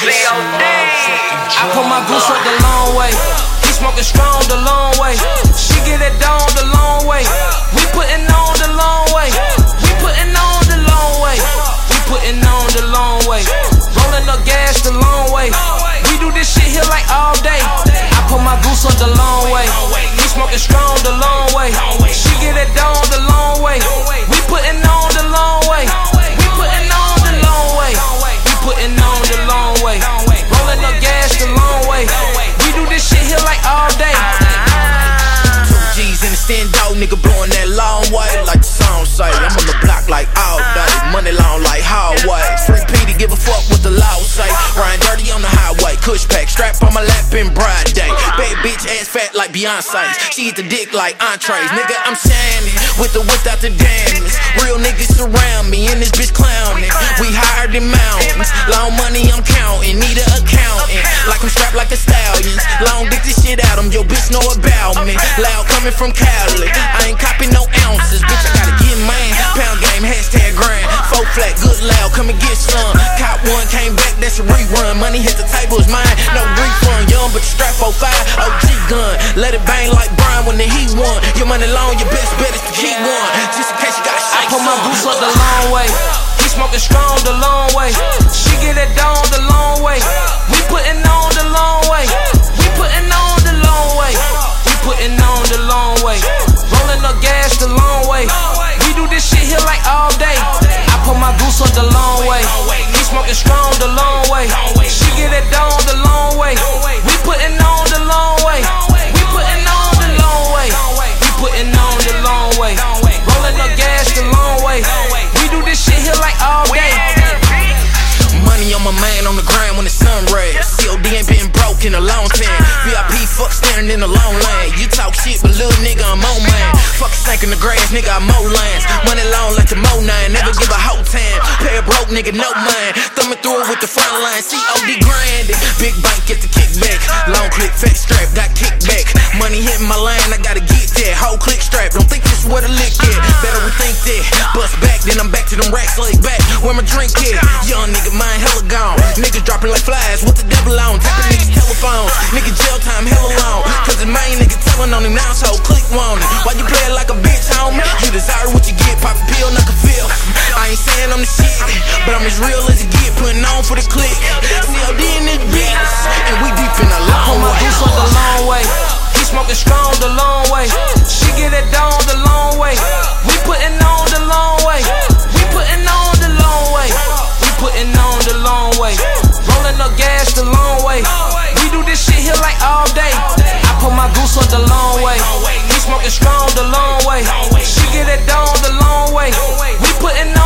COD. I put my goose up the long way. He smoking strong the long way. She get it down the long way. We putting on the long way. We putting on the long way. We putting on the long way. Rolling up gas the long way. We do this shit here like all day. I put my goose up the long way. He smoking strong the long way. She get it down the long way. We putting on the long way. We putting on the long way. We putting on the long way. Rolling up gas the long way. We do this shit here like all day. 2 G's in the stand-out, nigga blowing that long way. Like the song say, I'm on the block like all day. Money long like hallway. Free P to give a fuck what the law say. Riding dirty on the highway, cush pack, strap on my lap in broad day. Bad bitch ass fat like Beyonce's. She eat the dick like entrees. Nigga, I'm shining with or without the damage. Real niggas surround me and this bitch clowning. We higher than mountains. Long money I'm counting, need an accountant. Like I'm strapped like a stallion. Long dick this shit out, your bitch know about me. Loud coming from Cali. I ain't copy no ounces, bitch. I gotta get mine. Pound game, hashtag grind. 4 flat, good loud, come and get some. Cop one, came back, that's a rerun. Money hit the table, it's mine. No refund, young but you strap 45. OG gun, let it bang like Brian when the heat won. Your money long, your best bet is to keep one. Just in case you got shit. I put my boots up the long way. He smoking strong the long way. She get it down the long way. We putting on the long way. We putting on the long way. We putting on the long way. Rolling up gas the long way. We do this shit here like all day. I put my goose up the long way. He smoking strong the long way. She get it down the long way. We putting on the long way. We putting on the long way. We putting on the long way. Rolling up gas the long way. We do this shit here like all day. Money on my man on the ground when the sun rays. COD ain't been broke in a long time. VIP fuck standing in the long lane. You talk shit, but little nigga, I'm on man. Fuck stank in the grass, nigga, I mow lands. Money long like the Mo9, never give a hoe time. Pay a broke nigga, no mind. Thumbing through it with the front line. COD grinding. Big bank, get the kickback. Long click, fat strap, got kickback. Money hitting my line, I gotta get that. Whole click strap, don't think this is where the lick at. Better rethink that. Bust back, then I'm back to them racks, leg back. Where my drink at? Young nigga, mine hella gone. Niggas dropping like flies with the devil on. Tapping niggas' telephones. Nigga jail time hella long. Cause the main nigga telling on him now, so click on it. Why you play it like a bitch, homie? You desire what you get, pop a pill, knock a feel. I ain't saying I'm the shit, but I'm as real as it get. Putting on for the click. COD in this bitch, and we deep in the long way. I put my goose up the long way. He smoking strong the long way. She get it down the long way. We putting on the long way. We putting on the long way. We putting on the long way. Rolling up gas the long way. We do this shit here like all day. I put my goose up the long way. He smoking strong the long way. She get it down the long way. We putting on